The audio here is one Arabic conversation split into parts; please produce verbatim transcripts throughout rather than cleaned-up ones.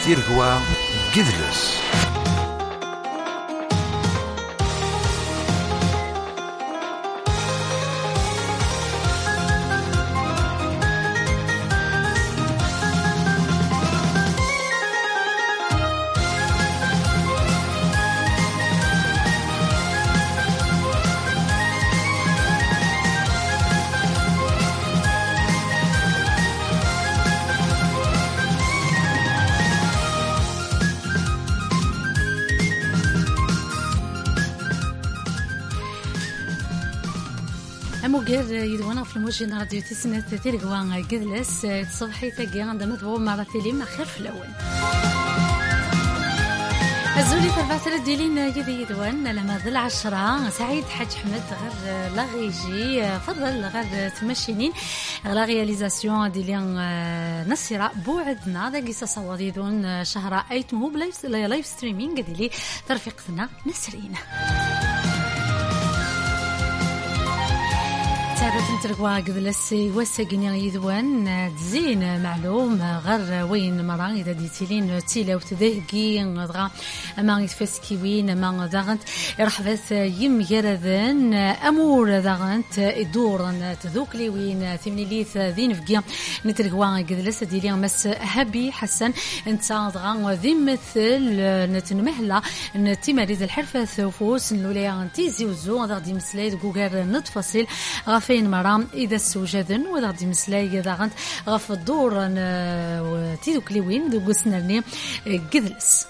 تيركوا جذلس. أموجر يدوانا في الموجين راديو تسنة تيرجوان جذلس تصبحي تجي عندما تبغوا مرة تليم خير في الأول. الزولي تربعت رديلين يدي يدوان لما ذل عشرة سعيد حاج حمد غير لاغيجي فضل غير تمشينين لا رياليزاسيون ديالين نصيرة بوعدنا ذا قصة صوادي دون شهر أيتمو بلايف لايف ستريمينغ ديالي ترفيقتنا نسرين. تعرف نتركوا قبل السي وساقني يدوان تزين معلوم غير وين مرة إذا ديتيلين تيلا وتذهقي غا أما يتفسكي وين أما داغنت رحبت يم يردن أمور داغنت الدور تذوكلي وين ثمني ليث ذين فقيا نتركوا قبل السي ديالي مس هبي حسن انت دغا ذي مثل نتنمهلا نتماريز الحرفة ثوفوس نوليا تيزي وزو غادي مسلاي جوجر نتفصيل فين مرام إذا السوجدن وذا غادي مسلاي داغنت غف الدور تيدوك لي وين دو قسنرني قدلس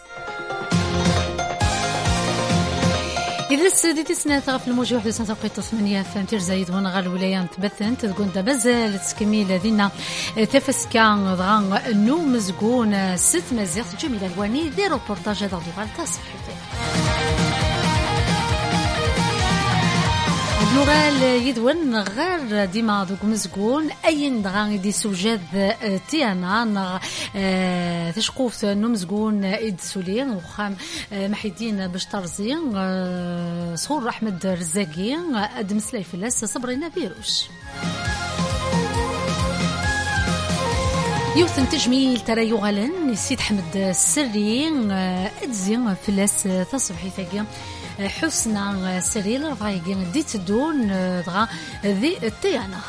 إذلس ديتي سنة غف الموجة واحد وسنة توقيت ثمانية فامتير زايد وانا غير الولاية تبثن تقول دابازال تسكميل دينا تفسكان دغان نو مزقون ست مزيغ جميلة الواني دي روبورتاج هذا دوغال تصحيح نورال يدون غير ديما دوك مزقون أين دغان دي سوجاد تيانا تشقوف نو مزقون إدسولين وخام محيدين باش ترزين صور أحمد رزاقي أدم سلاي فلاس صبرنا بيروش يوثن تجميل ترى يغلن السيد حمد السري أدزين فلاس تصبحي ثقيا حسنا سريل رفايقين دي تدون دغا ذي التيانا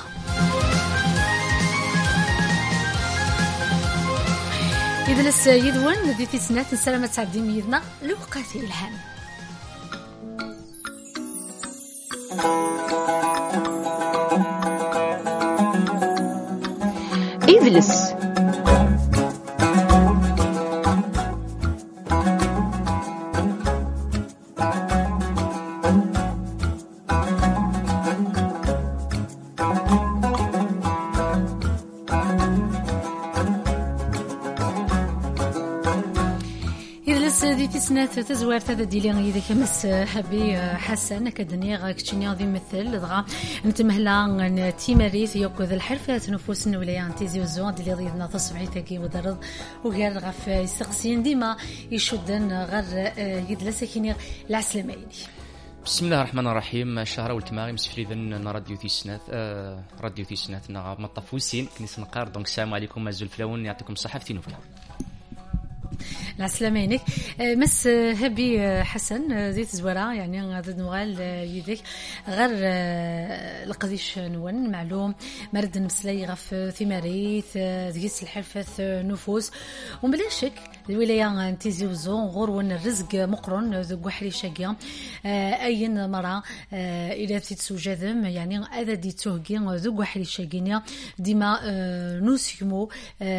إذا السيد وان ذي تسنات السلامة تعدي ميدنا لوقاتي الهام إذلس سنات تزوار تذا ديلين إذا كمس حبي حسن كدني غاكتشني غادي مثل دغا نتمهلا تيماريث يوكو ذا الحرفة نفوس الولايان تيزي وزوان ديالي ضيدنا تصبحي تاكي ودرض وغير غاف يستقسين ديما يشدن غير يدلس كيني العسلاميني. بسم الله الرحمن الرحيم. شهر والتماري مسفريذن راديو تيسنات آه راديو تيسنات نا مطفوسين كنيس نقار دونك السلام عليكم الزول فلاون يعطيكم الصحة في نوفل. العسلامينك مس هبي حسن زيت زورا يعني غادي نوغال يديك غير القديش نون معلوم مرد نمسلي غف ثماريث ديس الحرفة نفوس وبلا شك الولاية تيزي وزون غور ون الرزق مقرن ذو حري شاقيا أين مرة إلى تتسوجذم يعني هذا دي توهقي ذو حري شاقينيا ديما نوسيمو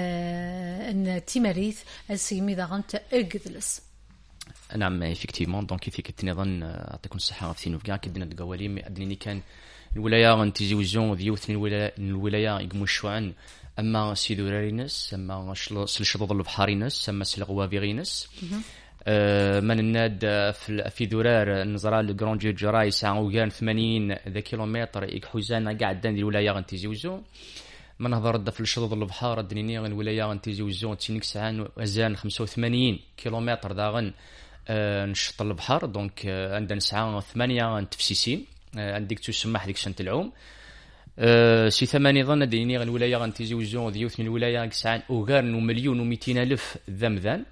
أن تماريث السيمي ذا غنت أجدلس. نعم إفكتيفمون دونك كيف كتنظن أعطيكم الصحة في سينوف كاع كدنا القوالي أدني كان الولاية تيزي وزون ذيوث الولاية الولاية يقمشوا أما سيدورارينس أما سلشطوط البحارينس أما سلغوافيرينس أه من الناد في في ذرار نزرال الجرانجي جراي ساعة وكان ثمانين ذا كيلومتر إكحوزانا قاعد دان الولاية غنتيزي وزون من هضر في الشطوط البحار الدنيا الولاية غنتيزي وزون تسينيك ساعة وزان خمسة وثمانين كيلومتر داغن أه نشط البحر دونك أه عندنا ساعة ثمانية تفسيسين أه عندك تسمح ديك سنة العوم أه سي ثمانية ظن ديني الولاية غنتيزي وزون ديوث من الولاية كسعان أوغارن ومليون ومئتين ألف ذمذان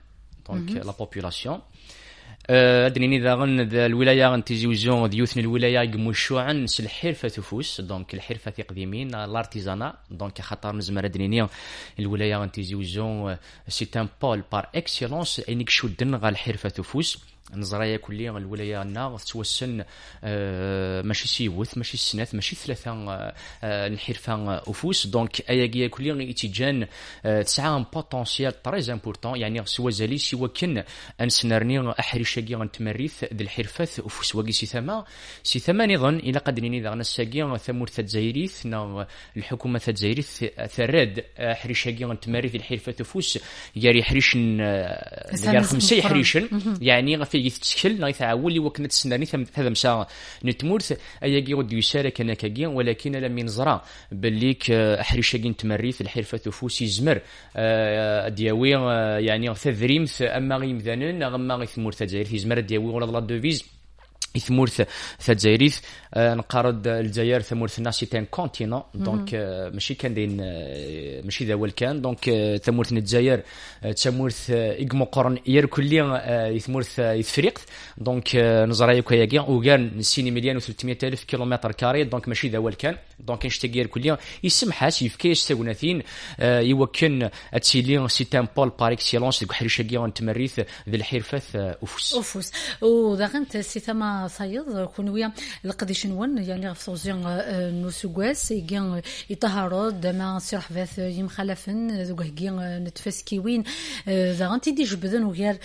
دونك لا بوبولاسيون أدريني ذا غن ذا الولاية غنتيزيوزون ديوثن الولاية يقمشوا عن الحرفة تفوس دونك الحرفة تقديمين لارتيزانا دونك خاطر نزمر أدريني الولاية غنتيزيوزون سي ان بول بار اكسيلونس انك شدن غا الحرفة تفوس نزرايا كليا الولاية نا توسن آه ماشي سيوث ماشي السنات ماشي ثلاثة آه الحرفة أفوس دونك أياكيا كليا إتجان آه تسعة بوتنسيال تريز امبورطون يعني سوا زالي سوا كن أنسنرني أحرشاكي غنتمريث ذي الحرفة أفوس واقي سي ثما سي ثما نظن إلا قدريني ذا غنساكي ثمور تزايريث نا الحكومة تزايريث ثراد أحرشاكي غنتمريث الحرفة أفوس ياري حريشن ياري خمسة حريشن يعني يتشكل لا يتعاون لي وكنت تسناني هذا مسا نتمورث اياكي غد يشارك انا كاكي ولكن لم ينزرع بالليك احرشاكي نتمريث الحرفه تفوسي زمر دياوي يعني تذريمث اما غيمذانن اما غيثمور تزاير في زمر دياوي ولا لا دوفيز ثمورث تزايريث نقارد الجزائر ثمورث الناس تان كونتينون دونك ماشي كان دين ماشي ذا اول كان دونك ثمورث الجزائر ثمورث اقمو قرن ير كليا ثمورث يفريق دونك نزرايا كياكي وكان نسيني مليون و300 الف كيلومتر كاري دونك ماشي ذا اول كان دونك نشتاق كليا يسمحات يفكيش ساوناثين يوكن اتسيلي سي تان بول بار اكسيلونس ديك حريشاكي غنتمريث ذي الحرفه افوس افوس وداغنت سي ثما صايد كونويا القديش نون يعني غفوزيان نوسوغاس يجي يطهروا دما سيرح فاث يمخلفن ذوك هكي نتفسكيوين زغنتي دي جبدن وغير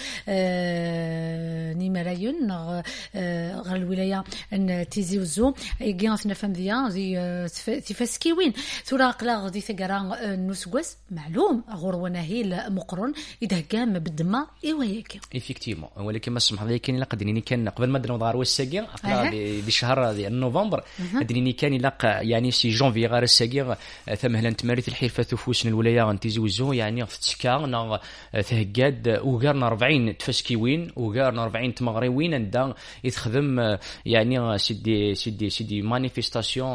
نيمرايون غير الولايه ان تيزيوزو يجي نفهم ديا زي تفسكيوين ثورا قلا غدي ثقرا نوسوغاس معلوم غور هي مقرن اذا كان بالدما ايواياك ايفيكتيفمون ولكن ما سمح لي كاين لقدني كان قبل ما درنا دار والساقي قبل دي شهر ديال نوفمبر ادريني كان لاق يعني سي جونفي غير الساقي ثم هلا نتماريث الحرفه تفوسن الولايه غنتيزوزو يعني تسكا تهكاد وكارنا أربعين تفسكيوين وكارنا أربعين تمغريوين ندا يتخدم يعني سيدي سيدي سيدي مانيفيستاسيون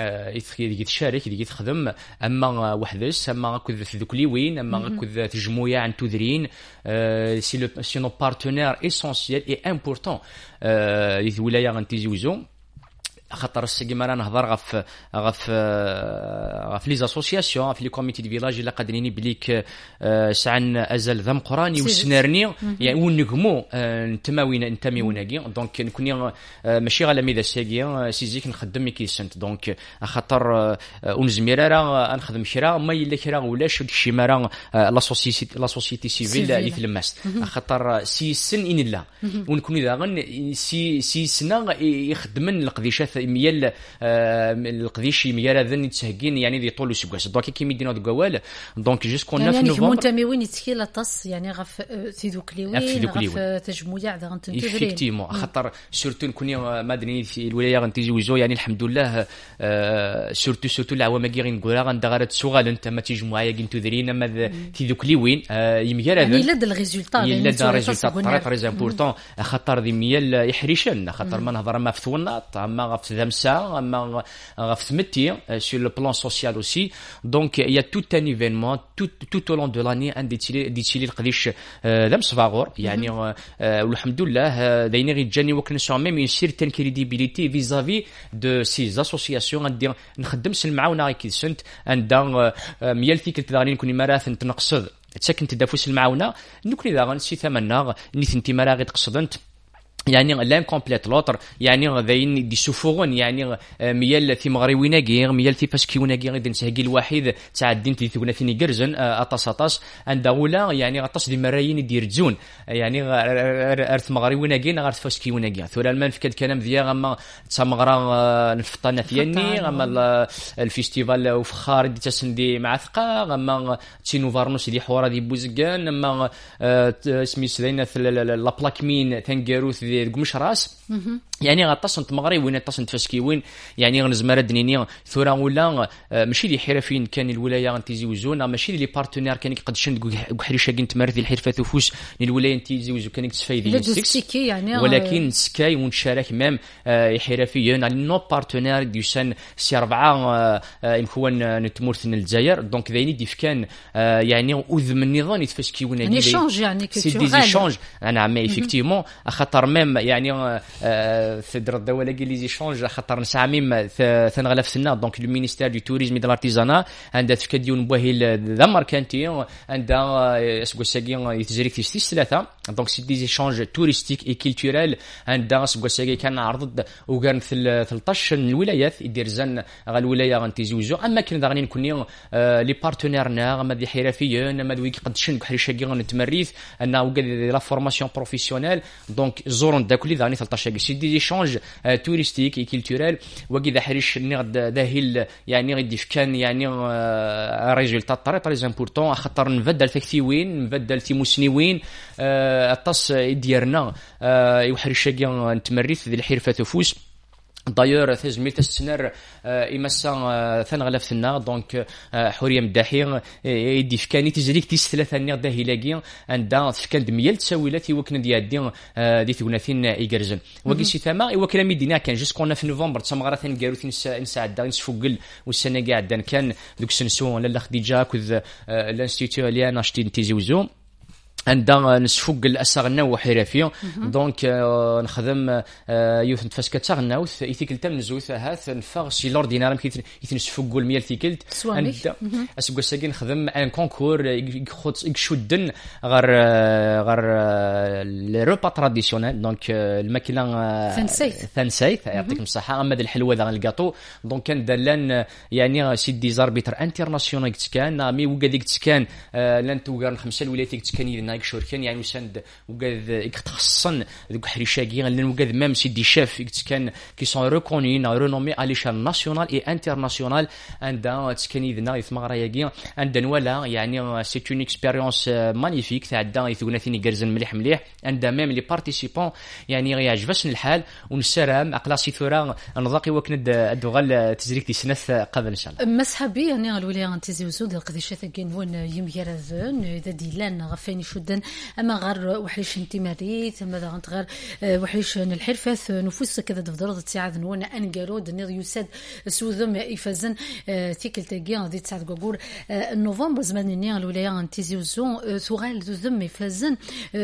يتشارك يتخدم اما وحدس اما كذا ذوكليوين اما كذا تجمويا عن تودرين سي لو سي نو بارتنير اسونسيال اي امبورطون الولايه غنتيزوزو خاطر السيما راه نهضر غف غف غف لي زاسوسياسيون في لي كوميتي دي فيلاج الا قادريني بليك سعن ازل ذم قراني وسنارني يعني ونقمو نتماوين نتماويناكي دونك نكوني ماشي غالا ميدا ساكي سيزيك نخدم كيسنت دونك خاطر ونزمير راه نخدم كرا ما الا كرا ولاش داكشي مرا لا سوسيتي لا سوسيتي سيفيل اللي تلمست خاطر سي سن ان لا ونكون اذا غن سي سي سنا يخدمن القديشات ميال القديش ميال ذن يتسهقين يعني دي طول سكواس دونك كي ميدينا دو قوال دونك جوسكو نوف نوفمبر يعني منتميين يتسكي لا طاس يعني غف تيدوكليوين غف تجمويع دا غنتنتبرين ايفيكتيمون خاطر سورتو نكوني مادني في الولايه غنتيزوزو يعني الحمد لله سورتو سورتو العوام كي غنقولها غندغرات سوغال انت ما تيجمعوا كي نتودرين ما تيدوكليوين يميال يعني لد الريزولطا يعني لد الريزولطا تري تري امبورطون خاطر دي ميال يحريشن خاطر ما نهضر ما فتونا ما غف ذمسا اما غف ثمتي sur le plan social aussi donc il y a tout un événement tout tout au long de l'année un ديتيلي ديتيلي القديش ذمس فاغور يعني والحمد لله دايني غير جاني وكن سو ميم اون سيرتين كريديبيليتي فيزافي دو سي اسوسياسيون غادي نخدم المعاونه كي سنت عند ميال فيك تدارين كوني مراث نقصد تسكن تدافوس المعاونه نكوني اذا غنسي ثمنها نيت انت مرا غي تقصدنت يعني لان كومبليت لوتر يعني غاديين دي سوفورون يعني ميال في مغربينا غير ميال في باسكيونا غير دي نسهقي الواحد تاع الدين تي ثونا فيني قرزن اطاس اطاس عند اولا يعني غطاس دي مرايين يدير تزون يعني ارث مغربينا غير غير باسكيونا غير ثورا المان في الكلام ديال غما تمغرا نفطنا فيني غما الفيستيفال وفخار دي تسندي مع ثقه غما تي نوفارنوس دي حوار دي بوزكان اما سميت زينه لا بلاكمين تنقروث قمش راس يعني غطاسن تمغري وين غطاسن تفسكي وين يعني غنزمر دنيني ثورا ولا ماشي لي حرفيين كان الولايه غنتيزي وزونا ماشي لي بارتنير كان يقدشن حريشه كين تمارث الحرفه ثفوس الولايه نتيزي وزو كان تسفايدي السكس يعني ولكن سكاي ونشارك ميم حرفيين على نو بارتنير ديسان سي اربعه يمكن نتمرث الجزائر دونك ذايني ديف كان يعني اوذ من النظام يتفسكي وين يعني شونج يعني سي دي شونج انا عمي ايفيكتيفمون خاطر ميم يعني في در الدوله كي لي زيشونج خاطر نسعى ميم ثنغلف سنه دونك لو مينيستير دو توريزم دو لارتيزانا عندها تفكديون بوهي ذا ماركانتي عندها اسكو ساكي يتجري في ثلاثه دونك سي دي زيشونج توريستيك اي كولتورال عندها اسكو ساكي كان عرض وكان في ثلاثطاش الولايات يدير زن غا الولايه غنتيزوزو اما كان داغني نكوني لي بارتنيرنا غما دي حرفيين ما دوي قدشن بحريشه كي غنتمريث انا وكاد لا فورماسيون بروفيسيونيل دونك زورون داكولي داغني ثلاثطاش سي دي زيشونج توريستيك اي كولتورال وكذا حريش نغد داهيل يعني غيدي كان يعني ريزولطات طري طري امبورطون خاطر نبدل في وين نبدل في مسنيوين الطاس ديالنا يوحريش كي نتمريث ذي الحرفه تفوس دايور ثزميل تسنر إمسا ثنغلف ثنا دونك حورية مداحي يدي فكاني تجريك تيس ثلاثة نير داهيلاكي عندها فكان دميال تساويلات وكنا ديال دي ثوناثين إيجرزن وكي سي ثما وكلا ميدينا كان جسكونا في نوفمبر تسمغرا ثنقارو نساعدا نسفوقل والسنة قاعدا كان دوك سنسو لالا خديجة كذ الانستيتيو اللي انا شتي نتيزي وزو عندنا نسفوق الاسغنا وحرفيه دونك نخدم يوث نتفاسكا تاغناوث يثيكلتا نزوث هاث نفاغ سي لوردينار كي يتنسفوق المية ثيكلت عند اسكو ساكي نخدم ان كونكور يخوت يشدن غير غير لي روبا تراديسيونيل دونك الماكله ثنسيت ثنسيت يعطيكم الصحه اما الحلوه ذا الكاطو دونك كان دلان يعني سي دي زاربيتر انترناسيونال كان مي وكاديك تكان لان توغار خمسه الولايات تكان نايك شوركان يعني وسند وكاد يتخصصن دوك حريشاكي لان وكاد ميم سي دي شيف كان كي سون ريكوني رينومي على ليشال ناسيونال اي انترناسيونال عندها تكان يدنا يثمغراياكي عندنا ولا يعني سي اون اكسبيريونس مانيفيك تاع عندها يثوناثيني كرزن مليح مليح عندها ميم لي بارتيسيبون يعني يعجبسن الحال ونسرام اقلاصي ثورا نضاقي وكند الدوغال تزريك دي سنث قبل ان شاء الله مسحبي يعني الولايه تيزي وزود القديشه ثقين يميرازن اذا ديلان غفاني شدن اما غير وحريش انتماريت اما غير غير وحريش الحرفه نفوس كذا دفدرض تساعد نونا انقرود نير يسد سوذم يفزن تيكل تاكي دي تساعد كوكور نوفمبر زمان ني الولايه تيزي وزون ثغال ذم يفزن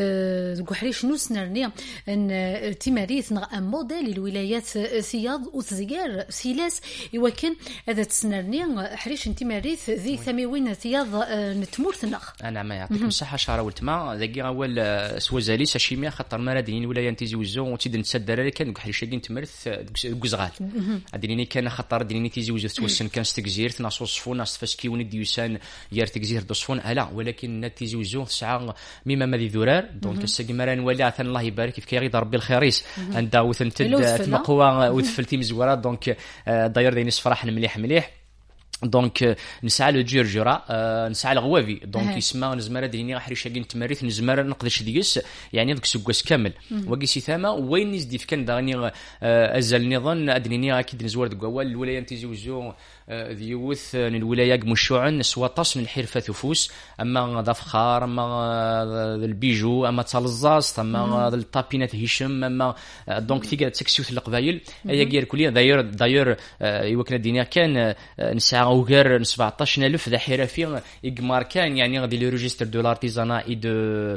وحريش نوسنرني ان تيماريت ان موديل الولايات سياض وتزيار سيلاس يوكن هذا تسنرني حريش انتماريت ذي ثميوين سياض نتمورثنا انا ما يعطيكم الصحه شهر ولتما ذاكي اول سوازالي ساشيميا خاطر مرادين ولايه نتيزي وزو وتيد نتسدر كان حريشاكين تمرث كوزغال اديني كان خاطر ديني تيزي وزو توسن كان ستكزير ناس وصفون ناس فاسكي وندي يسان يار تكزير دوصفون لا ولكن نتيزي وزو ساعه ميما مادي ذرار دونك الساكي مران ولا ثان الله يبارك كيف كيغي ربي الخيريس عندها وثنتد تمقوا وثفلتي مزوره دونك داير دينيس فرح مليح مليح دونك نسعى للجرجره أه نسعى لغوافي دونك يسمى نزمر ديني حريشاكين تماريث نزمر نقدش ديس يعني داك سكواس كامل وكيسي ثما وين نزدي كان داني أه ازال نظن ادنيني اكيد نزور دك اول الولايه تيزي وزو ديوث من الولايه مشوعا سواطاس من الحرفه ثفوس اما ضفخار اما البيجو اما تالزاز اما الطابينات هشام اما دونك تيجا تسكسيوث القبايل هي غير كليا داير داير يوكنا الدنيا كان نسعى وغير سبعطاش ألف ذا حرفي يقمار كان يعني غادي لو ريجستر دو لارتيزانا اي دو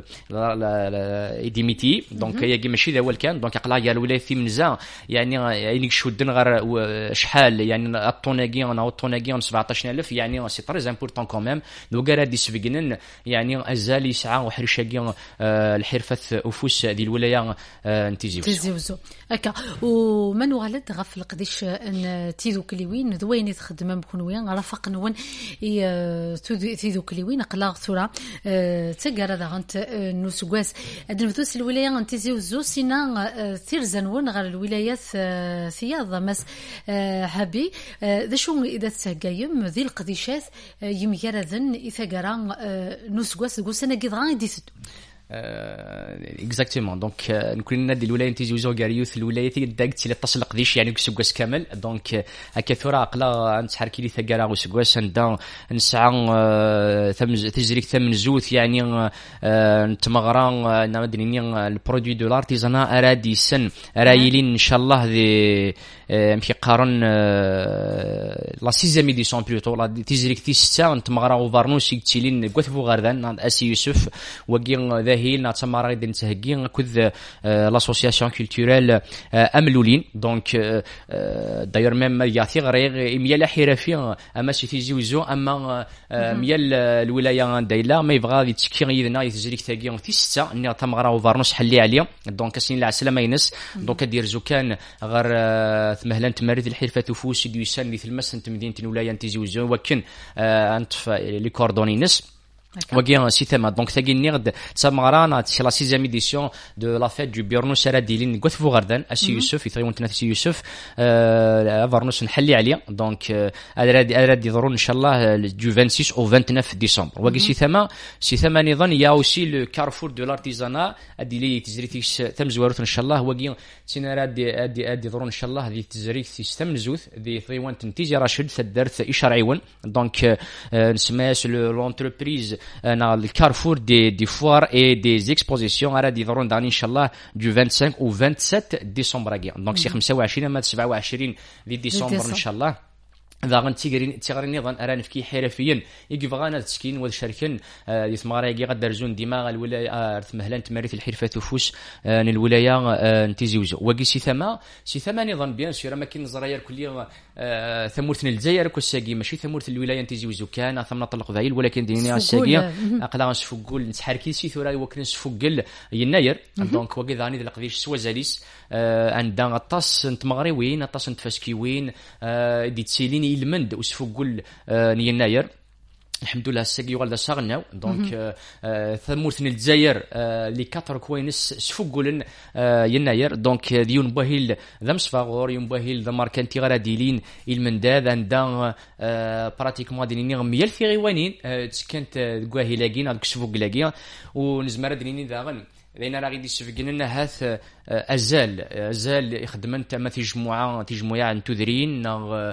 اي دي ميتي دونك هي ماشي ذا اول كان دونك قلا يا الولايه في منزا يعني يعني شودن غير شحال يعني الطوناكي او الطوناكي سبعطاش ألف يعني سي تري امبورطون كوميم دو غير هادي سفيكنن يعني ازال يسعى وحريشاكي الحرفه افوس ديال الولايه نتيزيوزو تيزيوزو هكا ومن ولد غف قديش ان تيذو كليوين ذوين تخدم بكونوين رافق نون تيذو كليوين قلا ثورا تقرا دغنت نوسغاس ادنفوس الولايه نتيزيوزو سينا ثيرزنون غير الولايات ثياض مس هابي ذا شو اذا تسقايم ذي القديشات يميرذن اذا قرا نوسغاس غوسنا كيدغا يديث اكزاكتومون دونك نكون نادي الولايه نتيجي وزو كاريوث الولايه داك تي تصل قديش يعني كسكواس كامل دونك هكا ثورة عقلا نتحركي لي ثقالا وسكواس ندا نسعى تجريك ثمن زوث يعني نتمغرا نمدني البرودوي دو لارتيزانا ارادي سن رايلين ان شاء الله ذي مشي قارن لا سيزيام ايديسيون بلوتو لا تجريك تي ستة نتمغرا وفارنوس يكتيلين كوثفو غاردان اسي يوسف وكي ذاهيل نتمغرا غير نتهكي كذ لاسوسياسيون كولتوريل املولين دونك داير ميم يعطي غير ميال حرفي اما سي تيجي وزو اما ميال الولايه دايلا ما يبغى يتكي يدنا يتجريك تاكي في ستة ني تمغرا وفارنوس حلي عليا دونك سين العسله ما ينس دونك دير زوكان غير مهلا تمارد الحرفه تفوس ديوسان مثل المس انت مدينه الولايه تيجي وزو وكن انت لي كوردونينس وكي سي ثما دونك تاكي نيغد تسمغرانا سي لا سيزيام ايديسيون دو لا فيت دو بيرنو سراديلين كوثفو غردان اسي يوسف يثيون تنافسي يوسف فارنوس نحلي عليا دونك اراد اراد يضرون ان شاء الله دو ستة او تسعة وعشرين ديسمبر وكي سي ثما سي ثما نظن يا اوسي لو كارفور دو لارتيزانا ادي لي تزريتيش ثم زواروت ان شاء الله وكي تينا راد ادي ادي يضرون ان شاء الله دي تزريك سيستم زوث دي ثيوان تنتيجي راشد ثدرت اشرعيون دونك نسماس لونتربريز انا الكارفور دي دي فوار اي دي اكسبوزيسيون غادي يضرون داني ان شاء الله دو خمسة وعشرين و سبعة ديسمبر كاع دونك سي خمسة وعشرين ما سبعة وعشرين دي ديسمبر ان شاء الله ذا غنتيغرين تيغرين نظن ارا نفكي حرفيا يكفغانا تسكين والشركن يسمغرا يقي غدرزون ديما الولايه مهلان تماريت الحرفه تفوس الولايه نتيزيوزو وكي سي ثما سي ثما نظن بيان سير ما كاين زراير كليه ثمورتنا الجزائر كوساكي ماشي ثمورت الولايه نتيزيوزو كان ثم نطلق ذايل ولكن دينيا الساقيه اقلا نسفقول نتحركي سي ثورا وكن نسفقل يناير دونك وكي ذاني ذا القضيش سوازاليس عندنا الطاس نتمغريوين الطاس نتفاسكيوين دي تسيلين المند وسفقول يناير الحمد لله الساقي والدا صاغناو دونك ثمورتنا الجزائر لي كاتر كوينس سفقولن يناير دونك ديون باهيل ذا مصفاغور يوم باهيل ذا ماركانتي غرا ديلين المنداد عندها براتيكمون ديني ميال في غيوانين كانت كواهي لاكين هذوك سفوق لاكين ونزمر ديني داغن لأن راه غادي يسفقنا هاث ازال ازال يخدمن تما في جمعه في جمعه تذرين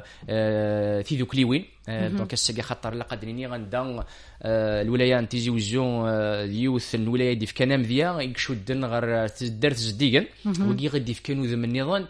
في ذوك ليوين دونك الساقي خطر لا قدريني غندا الولايه تيجي وزون اليوث الولايه دي في كنام ذيا يكشودن غير تدرت زديقن وكي غادي في كانوا ذم النظام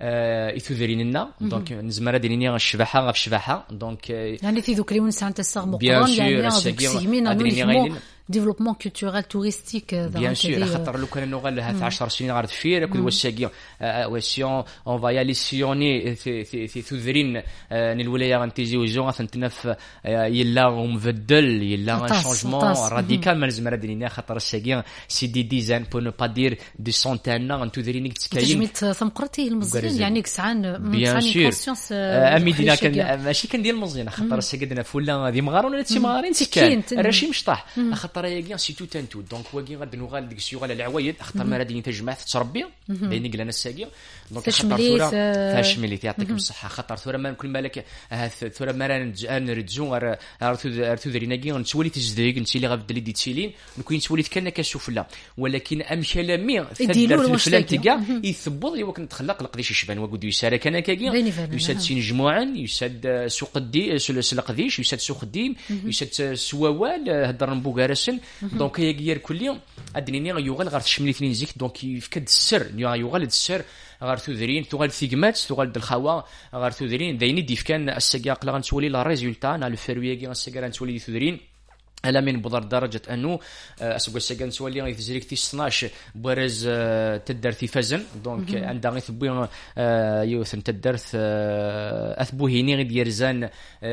يثذريننا دونك نزمر دينيا الشباحه غف شباحه دونك يعني في ذوك ليوين سانت الصغ مقرن يعني سيغمين ديفلوبمون كولتورال توريستيك بيان سور خاطر لو كان نوغال هات عشر سنين غير دفير كل وساكي وسيون اون فايا لي سيوني في في ثذرين الولايه غنتيجي وزون غنتنف يلا مبدل يلا شونجمون راديكال ما نزمر دينيا خاطر الساكي سي دي ديزان بو نو با دير دي سونتان غنتذرين تسكاين تجميت ثمقرتي المزيان يعني كسعان بيان سور اميدينا كان ماشي كندير المزيان خاطر الساكي دنا فولا دي مغارون ولا تي مغارين سكان راشي مشطح خاطر يا سي تو تانتو دونك واكي غاد نوغال ديك السيوغ على العوايد اختار ما غادي تجمع تربي بين قلنا الساقيه دونك خاطر ثوره فاش ملي يعطيكم الصحه خاطر ثوره ما كل مالك ثوره ما نرجو غير ارثو دريناكي نتولي تجديك نتي اللي غادي دي تشيلين نكون تولي كان كسفله ولكن امشي لامي ثدر الفلان تيكا يثبط لي وكن تخلق القديش يشبان وقد يسار كان كاكي يساد سين جموعا يساد سوق الدي سلقديش يساد سوق الديم يساد سواوال هضر نبوغارسن دونك هي غير كل يوم ادنيني يوغال غير تشملي اثنين زيك دونك يفكد السر يوغال السر غير تذرين توغال ثيغمات توغال الخوا غير تذرين دايني ديف كان السقاق لا غنتولي لا ريزولتا نا الفرويه كي السقاق غنتولي تذرين الا من بضر درجه انه اسوق السكن سوالي غي تزريك تي اثناش برز تدر في فزن دونك عندها غي ثبوي يوث تدرت اثبوهيني غي ديرزان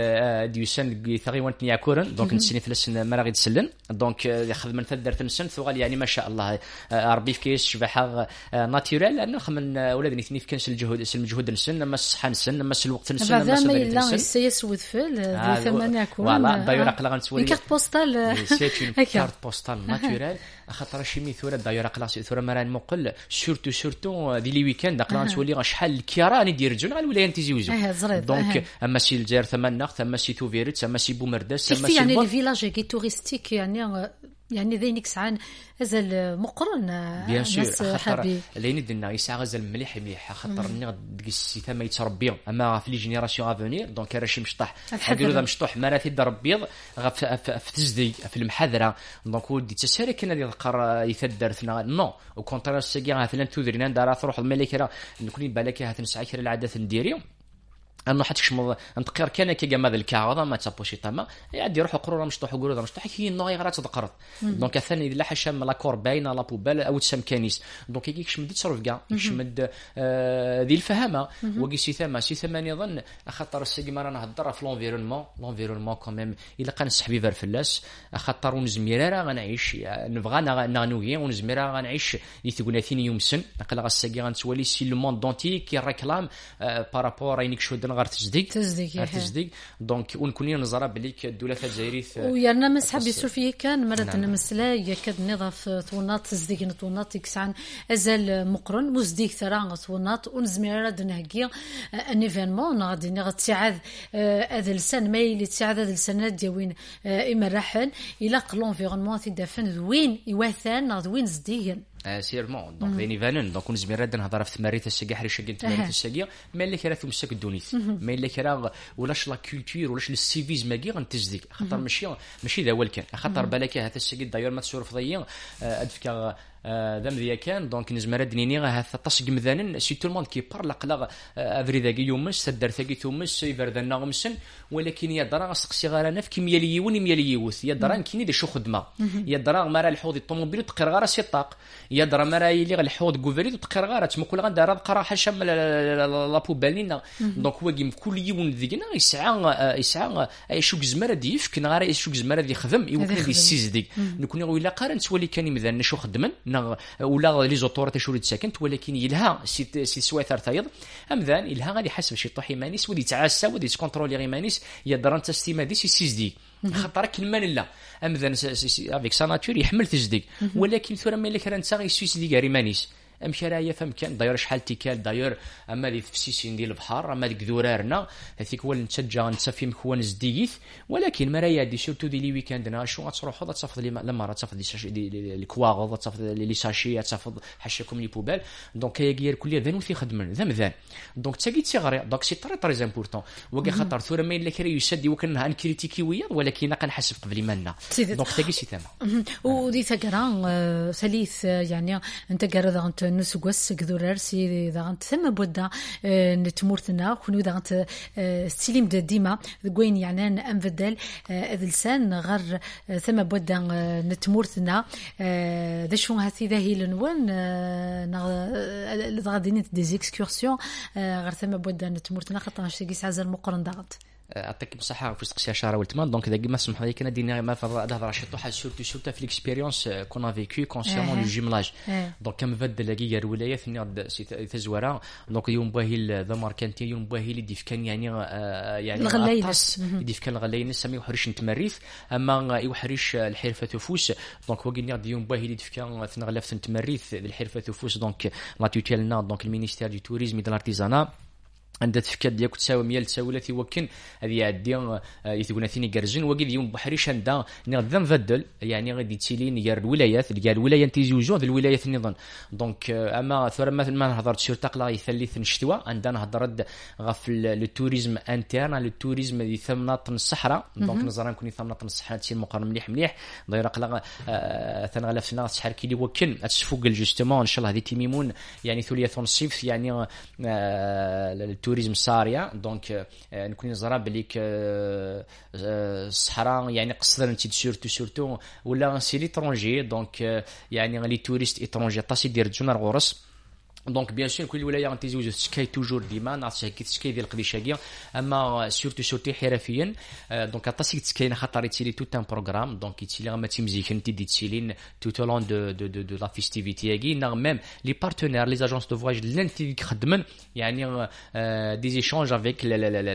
ديوسان ثغي وانت ياكورن دونك نسيني فلسن ما غي تسلن دونك ياخذ من تدر تنسن ثغال يعني ما شاء الله ربي في كيس شبحه ناتورال لان خمن ولادني اثنين في كنس الجهود اسم الجهود نسن ما الصحه نسن ما الوقت نسن ما هذا ما لا السياس وذفل ثمانية يكون فوالا دايره قلا غنسولي سي اون كارت بوستال ناتورال خاطر شي ثوره دايره قلاص ثوره مران مقل سورتو سورتو دي لي ويكاند قلا تولي شحال الكيرا راني دير رجل على ولايه تيزيوزو دونك اما سي الجزائر ثمن ناخ اما سي توفيرت اما سي بومرداس اما سي يعني لي فيلاج كي توريستيك يعني يعني ذينك سعان ازال مقرن بيان سور حبي لين دنا يسعى غزال مليح مليح خاطر ني السيتا ما يتربي اما في لي جينيراسيون افونير دونك راه شي مشطح هادو ذا مشطوح ما راه تيضرب في تزدي في المحاذره دونك ودي تساري كنا ديال القر يثدرتنا نو او كونترا سيغا مثلا تودرينا دار تروح الملك راه نكون بالك هتنسعى كرا العادات نديريو أنا حتى مض نتقير كان كي جماد الكعوضة ما تبوشي تما يعدي يروحوا قرورة مشطوح قرورة مشطوح كي نوع يغرى تذكرت دونك الثاني لا حشام لا كوربين لا بوبال أو تسم كانيس دونك يجيكش مد تصرف كاع يكش مد ذي الفهمة وقي سي ثما سي ثمانية ظن خاطر السيجما رانا هضر في لونفيرونمون لونفيرونمون كوميم إلا كان صحبي فار فلاس خاطر ونزمير راه غنعيش نبغى نغنوي ونزمير راه غنعيش يثقنا ثاني يوم سن نقل غاساكي غنتولي سي لو موند دونتي كي ريكلام بارابور ينك شو غير تجديد تجديد غير تجديد دونك ونكون نزرى بلي الدوله الجزائريه ويرنا مسحب يسول فيه كان مرات نمسلا يكاد نظاف طونات تزديق طونات يكسعن ازال مقرن مزديق ثرا طونات ونزمير راد نهكي ان ايفينمون غادي نغتسعاد هذا السنه ما اللي تساعد هذا السنه ديوين اما راحن الى لونفيرونمون تدفن ذوين يواثان ذوين زديق سيرمون دونك بيني فانن دونك نزمير راد نهضر في تماريت الساقي حري شاقين تماريت الساقي ما اللي كرا في مساك الدونيس ما اللي كرا ولاش لا كولتور ولاش السيفيزم كي غنتجديك خاطر ماشي ماشي ذا هو الكان خاطر بالك هذا الساقي داير ما تسور فضيا ادفكا ذا مذيا كان دونك نزمر دنيني هذا طاسق مذانن سي تو الموند كي بارل قلا افري ذاكي يومس تدار ثاقي ثومس يبردنا غمسن ولكن يا درا سقسي غير انا في كيميا لي يوني ميا لي يوث يا درا كيني دي شو خدمه يا درا مرا الحوض الطوموبيل تقير غير سي طاق يا درا مرا يلي الحوض كوفري تقير غير تمكل غندار قرا حشم لا بوبالينا دونك هو كيم كل يوم ذيكنا يسعى يسعى اي شو زمر ديف كنا غير شو زمر دي خدم يمكن دي سيز ديك نكون ولا قارن تولي كان مذان شو خدمن ولا لي زوتوريتي شو تساكنت ولكن يلها سي سي سويثر تايض امذان يلها غادي حسب شي طوحي مانيس ودي تعاسى ودي تكونترولي غي مانيس يا دران تستيما دي سي سيز دي خاطر كلمه لا امذان افيك سا ناتور يحمل تجديد ولكن ثورا ملي كان نتا يسويس دي غير مانيس امشي راهي فهم كان داير شحال تيكال داير اما لي في سيسين ديال البحر اما ديك ذورارنا هذيك هو نتشجع نتسفي مكون زديت ولكن ما راهي دي سورتو دي لي ويكاندنا شو غتروحوا تفض لي لما تفض لي الكواغ تفض لي ساشي تفض حشاكم لي بوبال دونك هي غير كليه ذان في خدمن ذا مذان دونك تاكي تيغري دونك سي تري تري امبورطون وكا خاطر ثورا ما الا كري يسدي وكان كريتيكي ويا ولكن كنحسب قبل مالنا دونك تاكي سي تمام ودي ثقرا ثالث يعني انت قرا انت نسقس كذورر سي ذا ثم بودا نتمورتنا كونو ذا ستيليم ديما كوين يعني انبدل ذلسان غير ثم بودا نتمورتنا ذا شو هاتي ذا هي لنوان غادي دي زيكسكورسيون غير ثم بودا نتمورتنا خاطر شي كيس المقرن ضغط اعطيك بصحه في سقسي شهر ولتمان دونك داك ما سمح لي كنا دينا ما هضر شي طوحه سورتو سورتو في ليكسبيريونس كون فيكو كونسيرمون لو جيملاج دونك كم بدل لاكي الولايات ني سي تزوره دونك يوم باهي ذا ماركانتي يوم باهي اللي ديف كان يعني يعني الغلاينس ديف كان الغلاينس سامي وحريش نتمريث اما يوحريش الحرفه تفوس دونك وقلنا يوم باهي اللي ديف كان ثنغلاف نتمريث الحرفه تفوس دونك لا توتيلنا دونك المينيستير دو توريزم دو لارتيزانا عندها تفكات ديالك تساوي ميال تساولاتي وكن هذه يعدي يثقنا ثاني كرزين وقيد يوم بحريش عندها نغدا نفدل يعني غادي تيلين يا الولايات اللي قال الولايه تيزوجون ذي الولايات النظام دونك اما ثورا ما هضرت سير تقلا يثلث نشتوى عندنا هضرت غف التوريزم انترن لو توريزم دي ثمنات الصحراء دونك نزرا نكون ثمنات الصحراء تي مقارن مليح مليح داير قلا ثنغلفنا شحال كي لي وكن تسفوق جوستومون ان شاء الله هذه تيميمون يعني ثلاث الصيف يعني التوريزم ساريا دونك نكون نزرا بليك الصحراء يعني قصدنا انت سورتو سورتو ولا سي ليترونجي دونك يعني لي توريست ايترونجي طاسي دير جونر غورس دونك بيان سور كل ولايه غادي تزوج تسكاي توجور ديما نعطيها كي تسكاي ديال القديشاكيه اما سورتو سورتي حرفيا دونك طاسي تسكاين خاطر يتيلي توت ان بروغرام دونك يتيلي غما تيمزيكن تي دي تسيلين توت لون دو دو دو دو لا فيستيفيتي كي نغ ميم لي بارتنير لي اجونس دو فواياج اللي انت خدمن يعني دي ايشانج افيك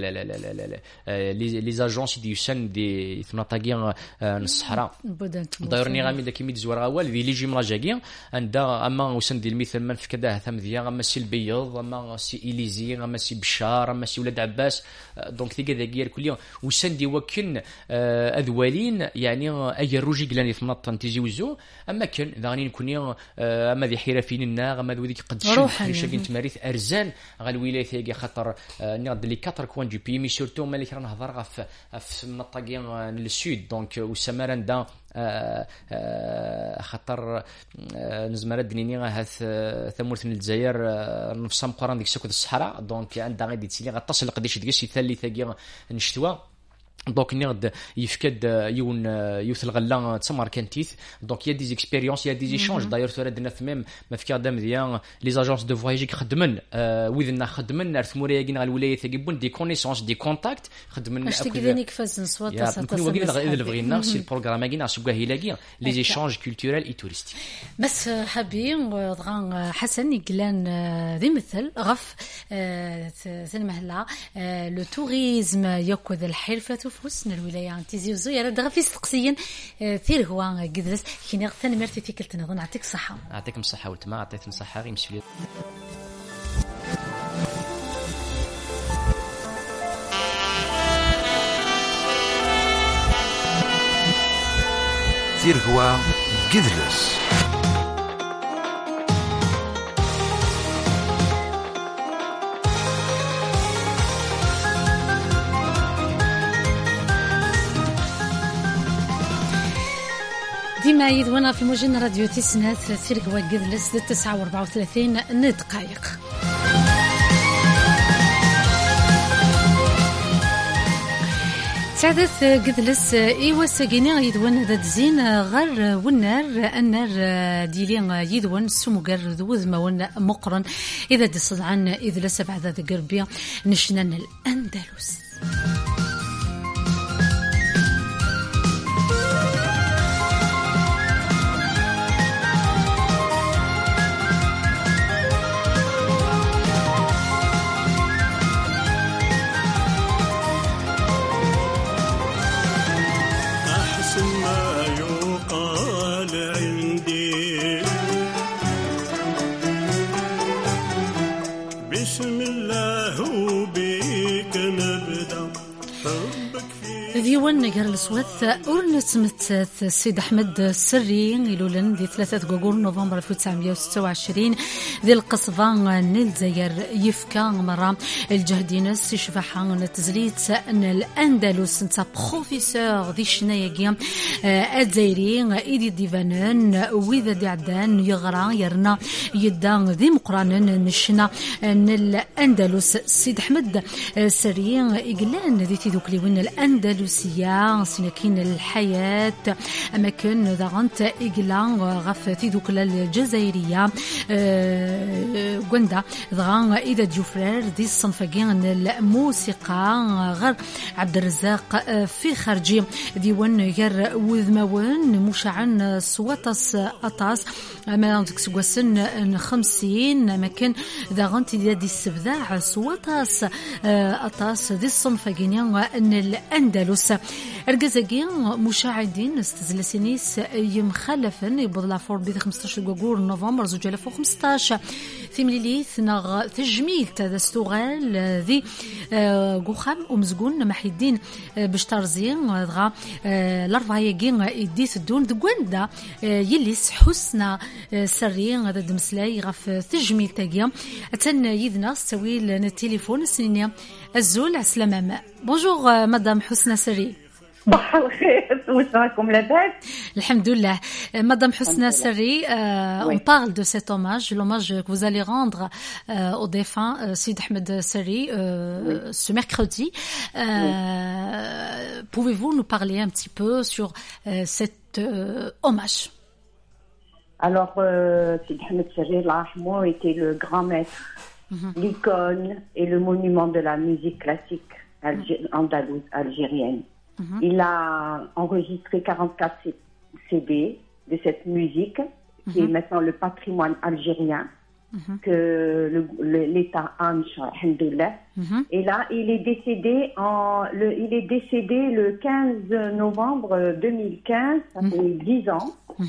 لي لي اجونس دي يسن دي ثناطاكيا الصحراء دايرني غامي داك ميد زوار غوال لي جيملا جاكيا عندها اما وسن ديال المثال من في كذا مذيا اما سي البيض اما سي إليزي اما سي بشار اما سي ولاد عباس دونك ثيكا ذاكيا كل وسندي وكن اذوالين يعني اي روجي قلاني في منطقه تيجي وزو اما كان ذاني نكوني اما ذي حيره فين النار اما ذوك قد شي شاكين تماريث ارزان غا الولايه ثيكا خاطر نغد لي كاتر كوان دو بي مي سورتو مالك راه نهضر غا في منطقه للسود دونك وسمارن دا آه آه خاطر آه نزمر دنيني هاث ثمورت الجزائر آه نفسها مقارنه ديك سكوت الصحراء دونك عندها غادي تسيلي غتصل قداش ديك ثالي ثاقي نشتوا دونك نغد يفكد يون يوث الغلا تسمر كانتيث دونك يا دي زيكسبيريونس يا دي زيشونج داير تردنا في ميم ما فكر دام ديال لي زاجونس دو فواياج خدمن وذنا خدمن نعرف مورايا على الولايه ثقيبون دي كونيسونس دي كونتاكت خدمن اش تقدرني كيفاش نصوات تصاتص نكون واقيلا غير بغينا سي البروغرام كاين سوغا هيلاكي لي زيشونج كولتورال اي توريستيك بس حابين دغان حسن يقلان ذي مثل غف سلمهلا لو توريزم ياخذ الحرفه في وسن الولايه تيزي وزويره دغا في سقسيين ثير هو قدرس كيني ثاني مرتي فيك نظن نعطيك الصحه يعطيكم الصحه والتما عطيتني الصحه غير مسؤوليه ثير هو قدرس ديما يدونا في موجين راديو تسنات ثير هو قدرس تسعة وأربعة وثلاثين دقائق سعدت قدلس إيوا ساقيني يدوان ذات زين غير والنار النار ديلي يدوان سمقر ذوذ مون مقرن إذا دصد عن إذا لسبع ذات قربية نشنان الأندلس ديوان نقر الصوت أورن سمت السيد أحمد السري يلولن دي ثلاثة قوقور نوفمبر ألف وتسعمائة وستة وعشرين ذي القصفان نيل زير يفكا مرة الجهدينس يشفحا نتزليت أن الأندلس نتا بروفيسور ذي شنايقيا الزيري إيدي ديفانن وإذا دي عدان يغرا يرنا يدان ذي مقرانن نشنا أن الأندلس السيد أحمد السري إقلان ذي تذوك لوين الأندلس سنكين الحياة أماكن ذغنت إقلان غفتي ذوك الجزائرية غندا ذغان إذا جوفرير دي الصنفقين الموسيقى غير عبد الرزاق في خارجي ديوان غير وذموان مشعن صوتس أطاس أما سن خمسين أماكن ذغنت دي السبذاع صوتس أطاس دي الصنفقين أن الأندلس الجزائريين مشاهدين استزلسينيس يمخلفا يبضل فور بيد خمسطاش قوقور نوفمبر زوج ألف وخمسطاش في مليليث نغ تجميل تذا استغال ذي قخام ومزقون محيدين بشتارزين غا الأربعيين يديث الدون دقواندا يليس حسنا سرين هذا دمسلاي غف تجميل تاقيا أتن يذنا ستويل التليفون السنية الزول عسلامة بونجور مدام حسنا سري صباح الخير واش راكم لاباس الحمد لله مدام حسنا سري on parle de cet hommage l'hommage que vous allez rendre euh, au défunt euh, Sid Ahmed Seri euh, oui. ce mercredi euh, oui. Pouvez-vous nous parler un petit peu sur euh, cet euh, hommage? Alors euh, Sid Ahmed Seri rahmo était le grand maître, mm-hmm. l'icône et le monument de la musique classique algé- mm-hmm. andalouse algérienne. Mm-hmm. Il a enregistré quarante-quatre C D de cette musique mm-hmm. qui est maintenant le patrimoine algérien mm-hmm. que le, le, l'État hanche, alhamdoulilah. Mm-hmm. Et là, il est décédé en, le, il est décédé le quinze novembre deux mille quinze, ça mm-hmm. fait dix ans. Mm-hmm.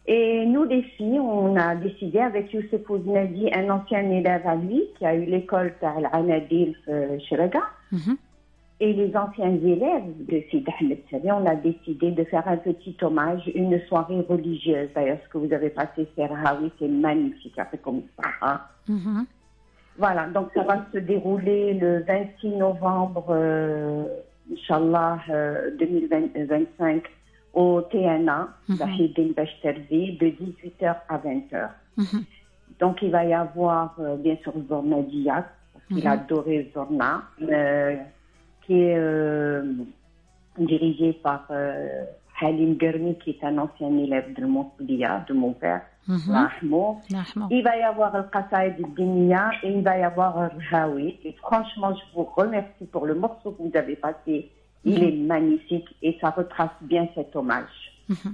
Et nous, les filles, on a décidé avec Youssef Ouznadi, un ancien élève à lui, qui a eu l'école Ta'al Anadil chez Raga. Mm-hmm. Et les anciens élèves de Sidi Ahmed Sari, on a décidé de faire un petit hommage, une soirée religieuse. D'ailleurs, ce que vous avez passé, c'est Rahawi, c'est magnifique, après comme ça. Mm-hmm. Voilà, donc ça va se dérouler le vingt-six novembre, euh, Inch'Allah, euh, deux mille vingt-cinq, au T N A, mm-hmm. de dix-huit heures à vingt heures. Mm-hmm. Donc, il va y avoir, euh, bien sûr, Zorna Diak, parce qu'il mm-hmm. a adoré Zorna, euh, qui est euh, dirigé par euh, Halim Germi, qui est un ancien élève de mon de mon père. Mm-hmm. Il va y avoir le Qasaïd al-Diniya et il va y avoir le Rahawi. Et franchement, je vous remercie pour le morceau que vous avez passé. Il mm-hmm. est magnifique et ça retrace bien cet hommage. Mm-hmm.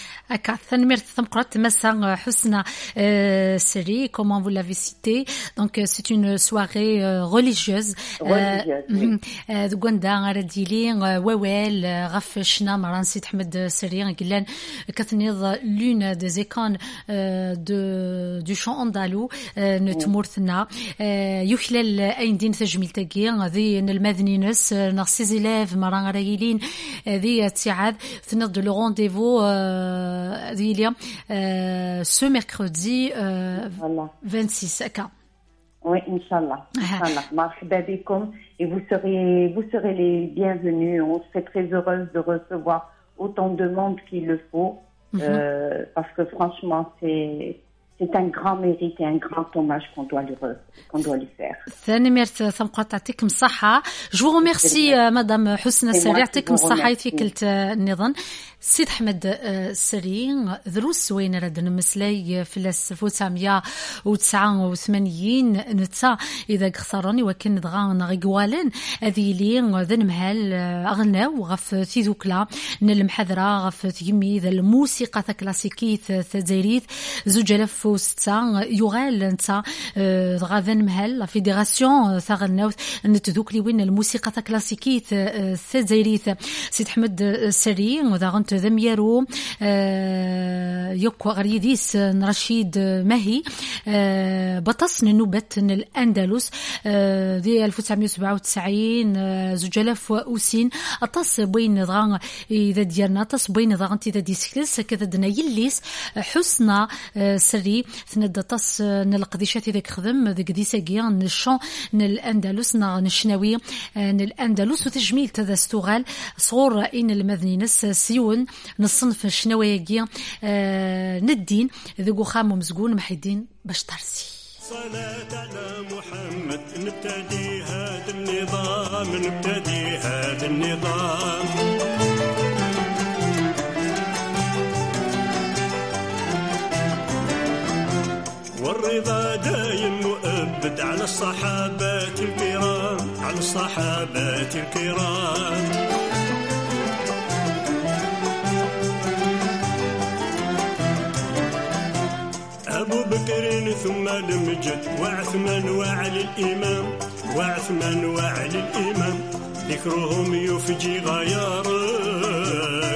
Comment vous l'avez cité, donc c'est une soirée euh, religieuse. Religieuse, oui. Gwanda Aradili, Wewel, Raf Shna, Maran Sid Ahmed Seri, Glen, Katnid, l'une des icônes euh, de, du chant andalou, Netmourthna, Yuhlel Aindin Tajmil Tagir, ذي المذني نس نص élèves Maran Aragilin, ذي Tiad, Tnid de le rendez-vous Dilia, euh, ce mercredi euh, voilà. vingt-six. Oui, Inch'Allah. Inch'Allah. Marhaba bikoum. Et vous serez, vous serez les bienvenus. On serait très heureuse de recevoir autant de monde qu'il le faut. Mm-hmm. euh, parce que franchement, c'est, c'est un grand mérite et un grand hommage qu'on doit lui, qu'on doit lui faire. Je vous remercie, Madame Husna Sari, يعطيكم الصحة يثيك النظام. سيد أحمد السري دروس وين رد نمسلي في ألف وتسعمية وتسعة وثمانين نتا إذا خسرني وكن دغان غيقوالن هذه لي ذن مهال أغنى وغف تيذوكلا نلمحذرة غف تيمي ذا الموسيقى كلاسيكية تزايريت زوج ألف وستة يغال نتا دغا ذن مهال لا فيدراسيون ثغناوت نتذوكلي وين الموسيقى كلاسيكية تزايريت سيد أحمد السري وذا ذميرو يوكو غريديس رشيد ماهي بطس نوبة الأندلس دي ألف وتسعمية وسبعة وتسعين زوج آلاف وأوسين أطس بين ضغان إذا ديالنا أطس بين ضغان إذا ديسكلس كذا دنا يليس حسنا سري ثند أطس نلقديشات إذا خدم ذيك ديساقيان نشان الأندلس نشناوي الأندلس وتجميل تذا استغال صغور إن المذنينس سيون نصنف الشنواياكي آه ندين ذو خام ومزقون محيدين باش ترسي صلاة على محمد نبتدي هذا النظام نبتدي هذا النظام والرضا دايم مؤبد على الصحابة الكرام على الصحابة الكرام أبو بكر ثم المجد وعثمان وعلي الإمام وعثمان وعلي الإمام ذكرهم يفجي غيارك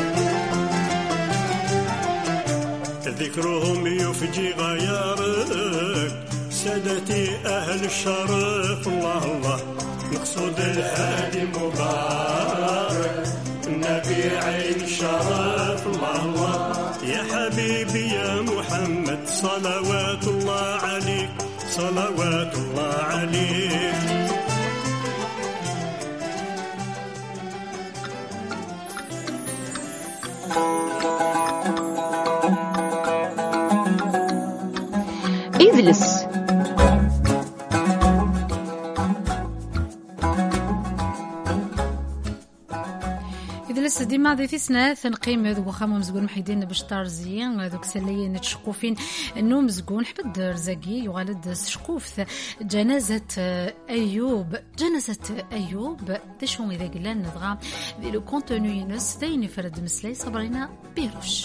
ذكرهم يفجي غيارك سادتي أهل الشرف الله الله نقصد الهادي المبارك النبي عين الشرف الله الله يا حبيبي يا محمد صلوات الله عليك صلوات الله عليك إذلس إذلس ديما ذي تسنة ثنقيم ذو خام مزقون محيدين باش تارزين ذوك سليين تشقوفين إنه مزقون حبد رزاقي يغالد شقوف جنازة أيوب جنازة أيوب دشون إذا قلنا نضغى ذي لو كونتونو ينس ذي نفرد مسلي صبرنا بيروش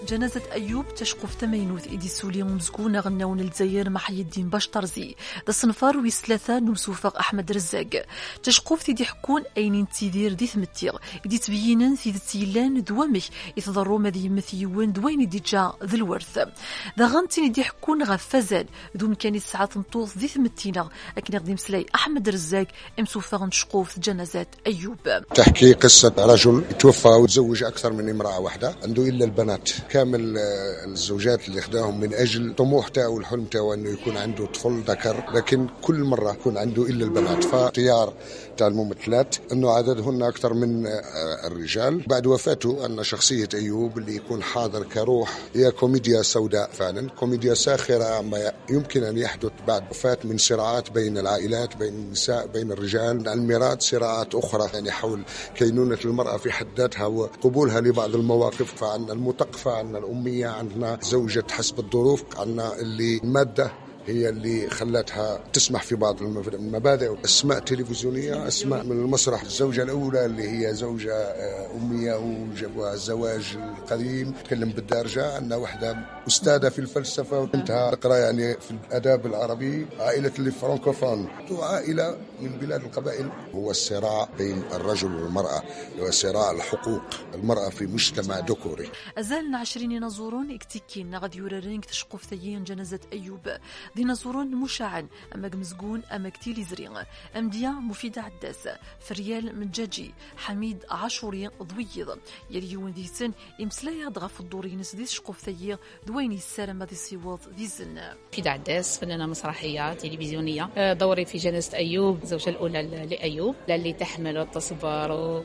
جنازة أيوب تشقف ثمينوث إدي سولي ومزقون غناون الجزائر محي الدين باش ترزي دا صنفار ويس ثلاثة نمسوفق أحمد رزاق تشقف تيدي حكون أين تيدير دي ثمتيغ إدي تبينن في ذتيلان دوامك يتضروا مذي مثيون دوين دي جا ذي الورث دا غانتين دي حكون غفزال دون كان الساعة تنطوث ذي ثمتينا أكن يقدم سلاي أحمد رزاق امسوفق نشقوف جنازات أيوب. تحكي قصة رجل توفى وتزوج أكثر من امرأة واحدة عنده إلا البنات كامل الزوجات اللي خداهم من أجل طموح تاعو والحلم تاعو أنه يكون عنده طفل ذكر لكن كل مرة يكون عنده إلا البنات فاختيار تاع الممثلات أنه عددهن أكثر من الرجال بعد وفاته أن شخصية أيوب اللي يكون حاضر كروح هي كوميديا سوداء فعلا كوميديا ساخرة عما يمكن أن يحدث بعد وفاة من صراعات بين العائلات بين النساء بين الرجال الميراث صراعات أخرى يعني حول كينونة المرأة في حد ذاتها وقبولها لبعض المواقف فعندنا المتقفة عندنا الأمية عندنا زوجة حسب الظروف عندنا اللي المادة هي اللي خلتها تسمح في بعض المبادئ أسماء تلفزيونية أسماء من المسرح الزوجة الأولى اللي هي زوجة أمية وجابوها الزواج القديم تكلم بالدارجة أنها واحدة أستاذة في الفلسفة وبنتها تقرأ يعني في الأداب العربي عائلة اللي فرانكوفون عائلة من بلاد القبائل هو الصراع بين الرجل والمرأة هو صراع الحقوق المرأة في مجتمع ذكوري أزالنا عشرين نزورون اكتكين غد يوررين تشقف ثيين جنازة أيوب ديناصورون مشاعن أما قمزقون أما كتيلي زرين أمديا مفيدة عداس فريال من جاجي حميد عاشوري ضويض يليون ذي سن إمسلايا ضغف الدورين سديس شقوف ثيي دويني السالمة ذي سيوض ذي زن مفيدة عداس فنانة مسرحية تلفزيونية دوري في جنازة أيوب الزوجة الأولى لأيوب اللي تحمل وتصبر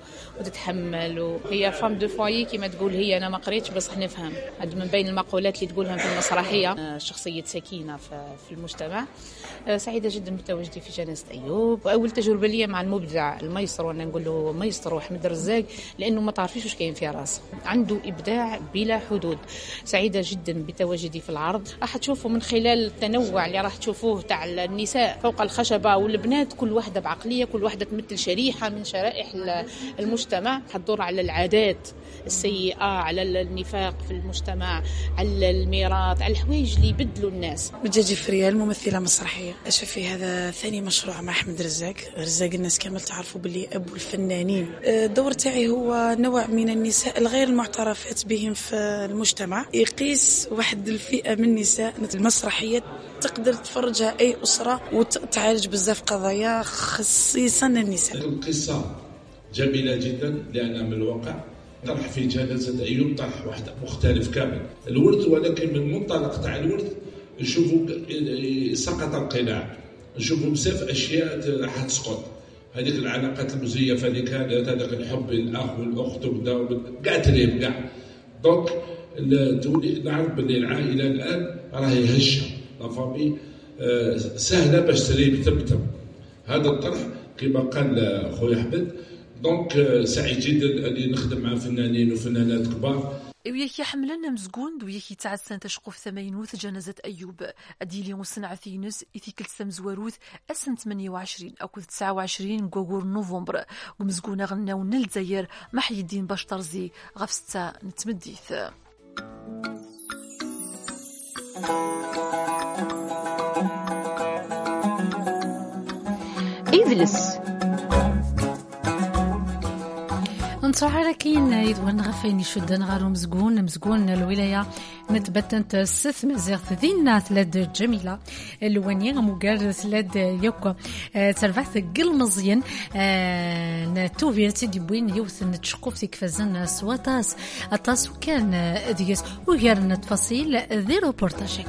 وتتحمل وهي فام دو فوايي كما تقول هي أنا ما قريتش بس نفهم من بين المقولات اللي تقولها في المسرحية شخصية سكينة في في المجتمع. سعيدة جدا بتواجدي في جنازة أيوب وأول تجربة لي مع المبدع الميسر وأنا نقول له ميسر وأحمد رزاق لأنه ما تعرفيش وش كاين في راسه عنده إبداع بلا حدود. سعيدة جدا بتواجدي في العرض راح تشوفوا من خلال التنوع اللي راح تشوفوه تاع النساء فوق الخشبة والبنات كل واحدة بعقلية كل واحدة تمثل شريحة من شرائح المجتمع حتدور على العادات السيئة على النفاق في المجتمع على الميراث على الحوايج اللي يبدلوا الناس. مجاجي فريال ممثلة مسرحية شوفي هذا ثاني مشروع مع أحمد رزاق رزاق الناس كامل تعرفوا باللي أبو الفنانين. الدور تاعي هو نوع من النساء الغير المعترفات بهم في المجتمع يقيس واحد الفئة من النساء المسرحية تقدر تفرجها أي أسرة وتعالج بزاف قضايا خصيصا النساء. القصة جميلة جدا لأنها من الواقع طرح في جنازة أيوب طرح واحد مختلف كامل الورد ولكن من منطلق تاع الورد نشوفوا سقط القناع نشوفوا بزاف أشياء راح تسقط هذيك العلاقات المزيفة اللي كانت هذاك الحب الأخ والأخت وبدا كاع تريب كاع دونك تولي نعرف بلي العائلة الآن راهي هشة لا فامي سهلة باش تريب تبتم هذا الطرح كما قال خويا أحمد دونك سعيد جدا أني نخدم مع فنانين وفنانات كبار. وياكي حملنا مزقون وياكي تعسان تشقف ثمانينوث جنازة أيوب أديلي وصنع ثينس إثيك السم زواروث أسن ثمانية وعشرين أو تسعة وعشرين قوغور نوفمبر ومزقون غناو نلزاير محي الدين باش ترزي غفستا نتمديث. إذلس نصحى كاين يدوان غفين يشدن غارو مزقون مزقون الولاية نتبتنت السث مزيغ ذينا ثلاث جميلة الوانية مقارد ثلاث يوكا ترفعت قل مزيان نتوفيرتي ديبوين يوث نتشقوف تكفزن سواتاس التاس وكان ديس وغير نتفاصيل ذي روبورتاجك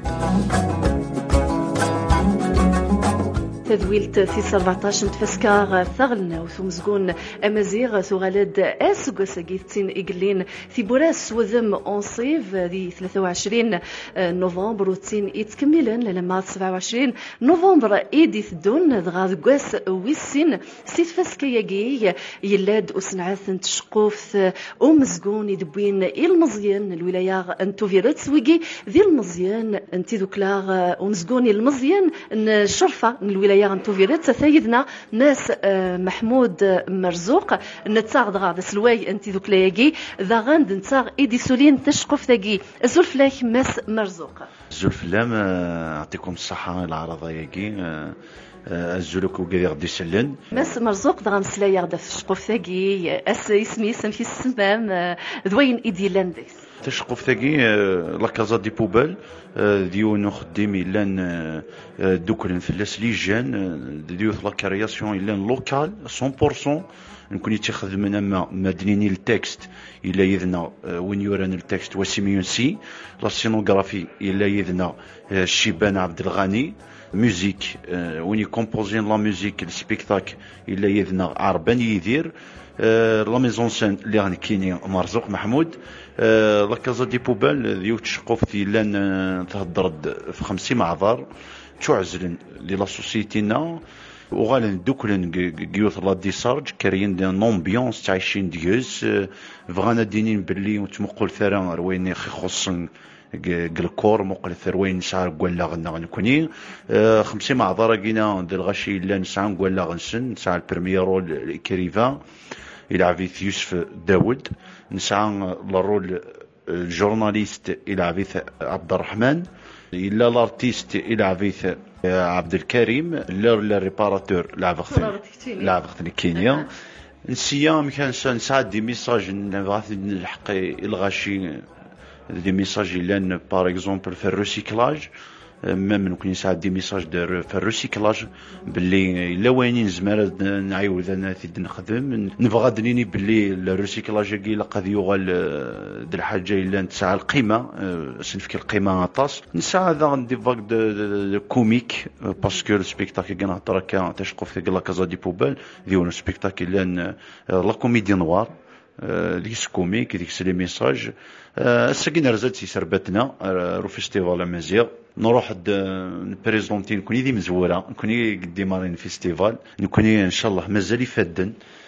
تذويلت في سبعطاش متفسكار ثغلنا وثمزقون أمازيغ ثغالد أسوغ ساقيتين إقلين في براس وذم أنصيف ذي ثلاثة وعشرين نوفمبر وتين يتكملن لما سبعة وعشرين نوفمبر إيدي ثدون دغاذ قواس ويسين سيت فسكياقي يلاد وسنعاث تشقوف ومزقون يدبوين المزيان الولاية انتو فيرت ويجي ذي المزيان انتي ذوكلاغ ومزقوني المزيان الشرفة الولاية الولاية غنتوفيرت سيدنا ناس محمود مرزوق نتاغ دغا بسلواي انت ذوك لايكي ذا غاند نتاغ ايديسولين تشقف ثاقي الزلف لايك ماس مرزوق الزلف لام يعطيكم الصحة العرضة ياكي الزلوك وكذا غدي يسلن ماس مرزوق دغا مسلايا غدا في الشقوف ثاقي اس اسمي سم في السمام ذوين ايدي لانديس تشقف ثاقي لا كازا دي بوبال ديو نخدم إلان دوكلن فلاس لي جان ديو لا كرياسيون إلان لوكال مية بالمية نكون يتخذ من أما مدنيني التكست إلا يذنا وين يوران التكست وسيميون سي لا سينوغرافي إلا يذنا الشيبان عبد الغني ميوزيك وين يكومبوزين لا ميوزيك السبيكتاك إلا يذنا عربان يدير لا ميزون سين اللي غنكيني مرزوق محمود لا كازا دي بوبال ديو تشقوف في لان تهضر في خمسين معذر تعزلن لي لا سوسيتينا وغالن دوكلن كيوث لا ديسارج كارين دي نومبيونس تعيشين ديوز فغانا دينين باللي وتمقول ثرا رويني خي خصن الكور مقل ثروين سعر قولا غنا غنكوني خمسين معذر كينا ديال الغشي الا نسعى قولا غنسن نسعى البريميرول الكريفا الى عفيث يوسف داود نسعى للرول الجورناليست الى عفيث عبد الرحمن الا الارتيست الى عفيث عبد الكريم لا الريباراتور لعبخت لعبخت كينيا نسيا مكان نسعى دي ميساج نبغي نلحق الغشي دي ميساج لان باغ اكزومبل في الريسيكلاج ميم ممكن يساعد دي ميساج دار في الريسيكلاج باللي الا وين نزمر نعاود انا ثيد نخدم نبغى دنيني باللي الريسيكلاج كي قد يغال د الحاجه الا نتسعى القيمه سنفك القيمه طاس نسعى هذا ندي فاك دو كوميك باسكو السبيكتاكل كي نهضر كا تشقف في لا كازا دي بوبال ديال السبيكتاكل لان لا كوميدي نوار ديك كوميك ديك لي ميساج السكين رزات سي سربتنا رو فيستيفال مزيغ نروح نبريزونتي نكوني دي مزوره نكوني قدي مارين فيستيفال نكوني ان شاء الله مازال يفدن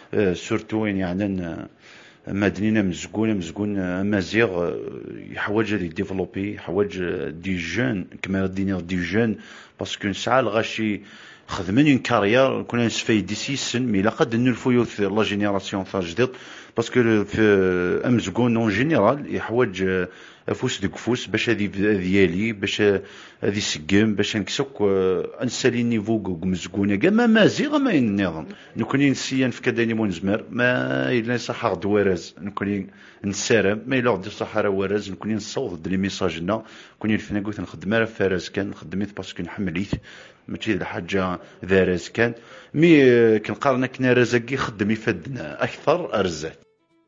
سورتو يعني مدنينا مزقونه مزقون مزيغ يحوج لي ديفلوبي يحوج دي جون كما دينا دي جون باسكو نسعى الغاشي خدمين اون كارير كنا نسفاي دي سي سن مي لا قد نلفو يوث لا جينيراسيون تاع جديد باسكو في امزكون اون جينيرال يحوج افوس ديك فوس باش هذه ديالي باش هذه سقم باش نكسك انسالي نيفو مزكونه كاع ما مازيغ ما النظام نكوني نسيان في كداني مونزمر ما الا صح دوارز نكوني نسارم ما الا غدي الصحراء ورز نكوني نصوت لي ميساجنا كوني الفنا قلت نخدم راه فارس كان خدمت باسكو نحمليت ماشي الحاجه دارز كان مي كنقارنا كنا رزقي خدم يفدنا اكثر ارزات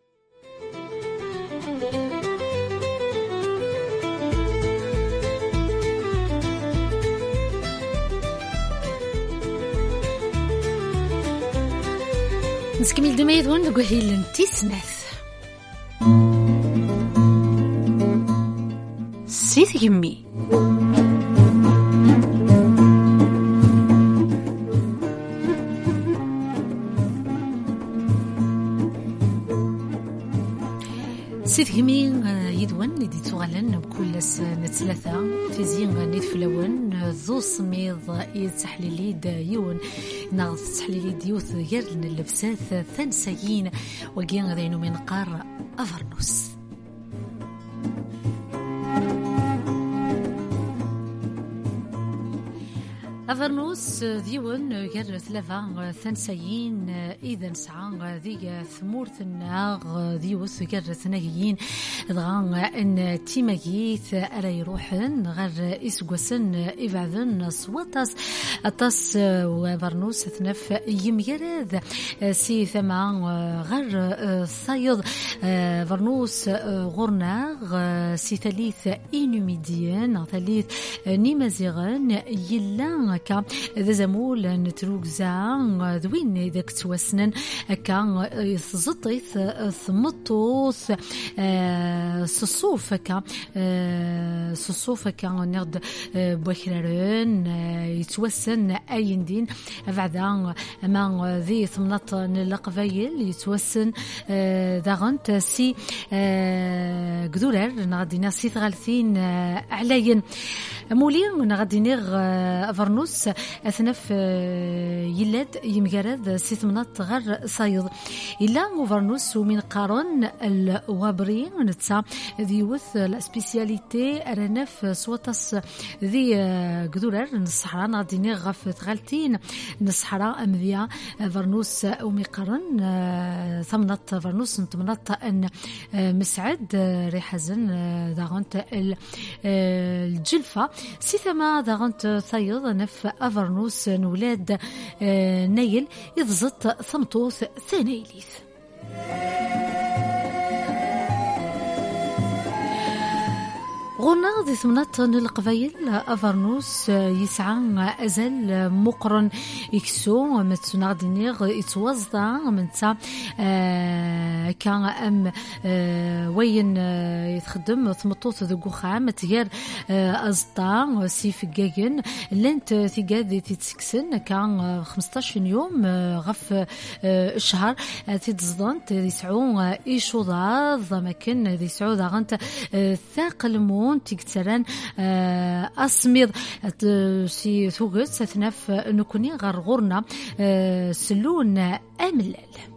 نسكمل دميد وين نقول هي لنتيسناث سيث يمي سيث يمي يدون ندي تغلن بكل سنة ثلاثة تزين غنيت في لون ذو سميض يتحليلي دايون ناغ تحليلي ديوث يرن اللبسات ثنسيين وقين غدينو من قار أفرنوس أفرنوس ديون غير ثلاثة ثنسيين إذا نسعى ذي ثمورث الناغ ديوث غير ثنايين دغان ان تيماكيث ألا يروحن غير إسقوسن إبعذن صوتاس أطاس وفرنوس ثنف يميرذ سي ثما غير صايد فرنوس غورناغ سي ثالث إنوميديان ثالث نيمازيغان يلا كا ذا زمول نتروكزا ذوين ذاك توسنن كا يزطيث ثمطوث صصوفك صصوفك نرد بوكرارن يتوسن أين دين بعدا ما ذي ثمنط القبايل يتوسن داغنت سي قدورر نغدينا سي ثغالثين علين مولين غادي نيغ افرنوس اثنف يلاد يمجرد سيتمنات غير صايد الا افرنوس ومن قارن الوابري نتسا ديوث لا سبيسياليتي رنف سواتس ذي قدورر الصحراء غادي نيغ غف تغالتين الصحراء امذيا فرنوس ومن قارن ثمنات فرنوس نتمنات ان مسعد ريحزن داغنت الجلفه سيثما داغنت ثايض نف افرنوس نولاد نيل يضزط ثمطوث ثانيليث غنا ذي ثمنات القبايل افرنوس يسعى ازال مقرن يكسو متسونا غادي نيغ يتوزع من تا كان ام وين يتخدم ثمطوط ذو خام تيار ازطا سيف كاكن لانت تيقاد تيتسكسن كان خمسطاش يوم غف الشهر تيتزدان تيسعو ايشوضاض مكان يسعو داغنت ثاقل مون تيكتران أسمير سي ثوغت ستنف نكوني غرغورنا سلون أملال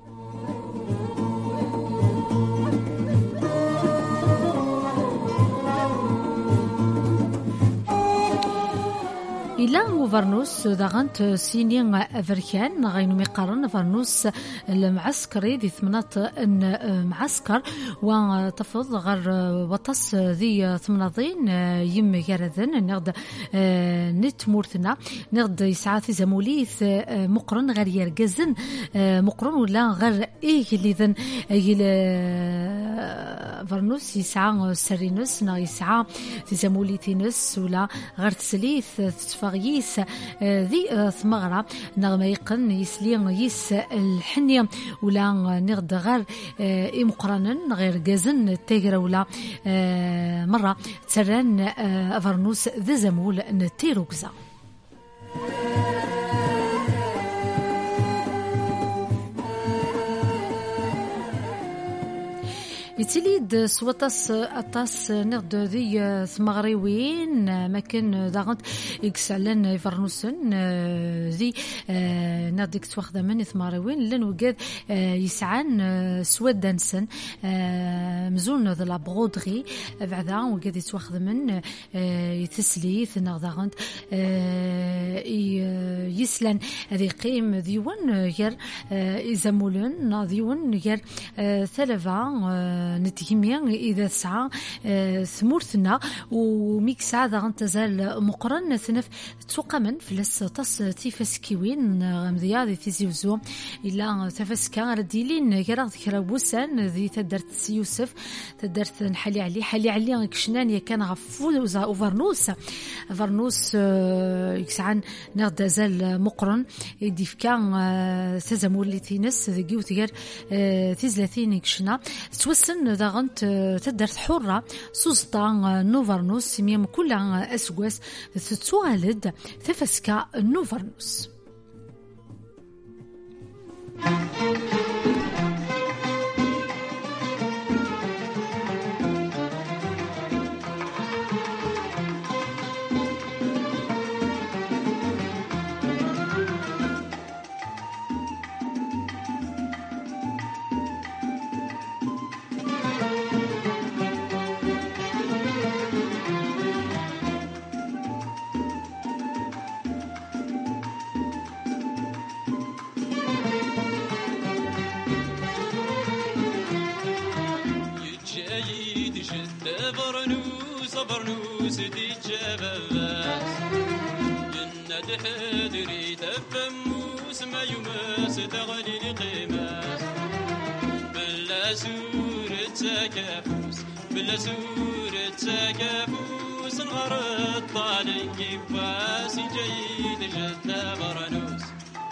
إلا فرنوس داغنت سيني أفريكان غينو مقارن فرنوس المعسكري دي ثمنات معسكر وتفض غير وطس ذي ثمناضين يم جردن نغد نتمورتنا نغد يسعى زموليث مقرن غير يرجزن مقرن ولا غير إيه اللي ذن فرنوس يسعى سرينس نا يسعى زموليثينس ولا غير تسليث تفاغيس ذي ثمغرة نغم يقن يسلين يس الحنية ولا نغد غير مقرنا غير جازن تاجر ولا مرة تسران أفرنوس ذا زمول نتيروكزا يتليد سوطاس أطاس نغد ذي ثمغريوين مكان داغنت يكسعلن فرنوسن ذي نغد يكتواخذ من ثمغريوين لن وقاد يسعان سوادانسن مزون ذا لابغودغي بعدا وقاد يتواخذ من يتسليث نغد داغنت يسلن ذي قيم ذيون غير يزمولن ذيون غير ثلاثة نتيميا إذا سعى ثمورتنا وميكسا ذا تزال مقرن ثنف تسوق من فلس تص تيفسكيوين غمضيا ذي تيزيوزو إلا تفسكا رديلين كرا ذكرى بوسان ذي تدرت يوسف تدرت نحلي عليه حلي عليه كشنان يكان غفو وفرنوس فرنوس يكسعان نغد زال مقرن يديفكا تزمول اللي تينس ذي جيو تير تيزلاتين كشنا توسن داغنت تدرت حرة سوسطا نوفرنوس سميم كلها أسواس تتوالد تفسكا نوفرنوس برنوس دي جباباس جنة حدري تفموس ما يماس تغني لقيماس بلا سورة تكافوس بلا سورة تكافوس نغرد طالي كيفاس جيد جدة برنوس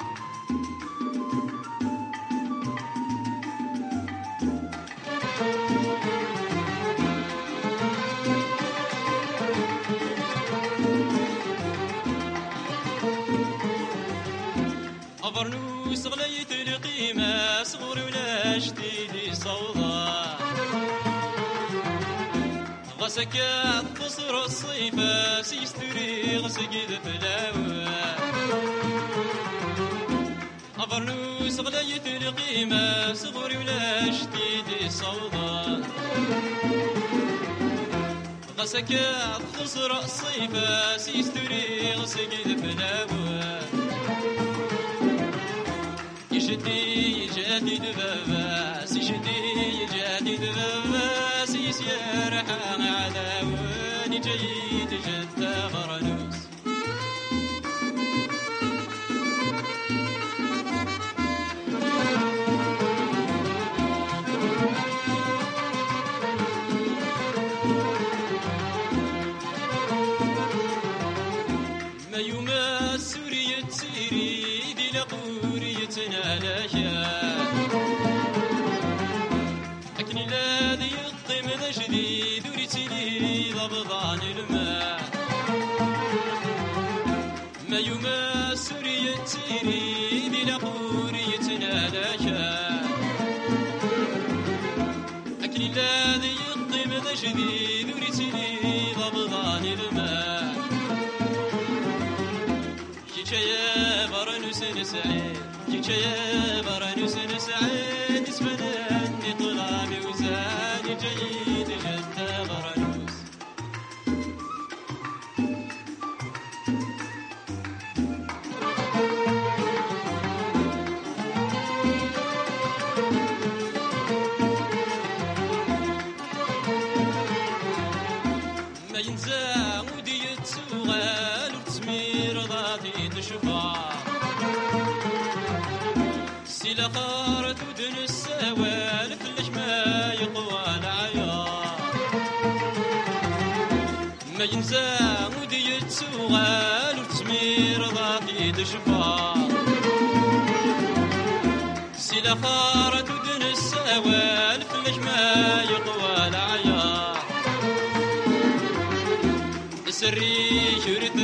برنوس غليت القيمة صغر ولا جديد صوضة غسكات قصر الصيفة سيستري غسقيد فلاوة أفرنوس غلاية القيمة صغري ولا شديد صوضة غسكات قصر الصيفة سيستري غسقيد فلاوة يشدي يجادي دبابا سيشدي يجادي دبابا سيسير حان عداوني جيد جدة غرنوس ما يماس سورية سيري دي لقورية نالاشا أكني الذي يطم ذا وريتني ضبضان الماء ما يماس سورية سيري دي لقورية نالاشا أكني الذي يطم ذا وريتني ضبضان الماء يا برنوس نسعيد يا برنوس نسعيد اسمناني طلامي وزاني جيد جدة برنوس ما ينزع ودية سوغال وتسمير ضاطي تشفى سيلا قارت ودن السوالف ليش ما يقوى العيار ما ينزع ودية سوغال وتسمير ضاطي تشفى سيلا قارت ودن السوالف ليش ما يقوى العيار سري شرد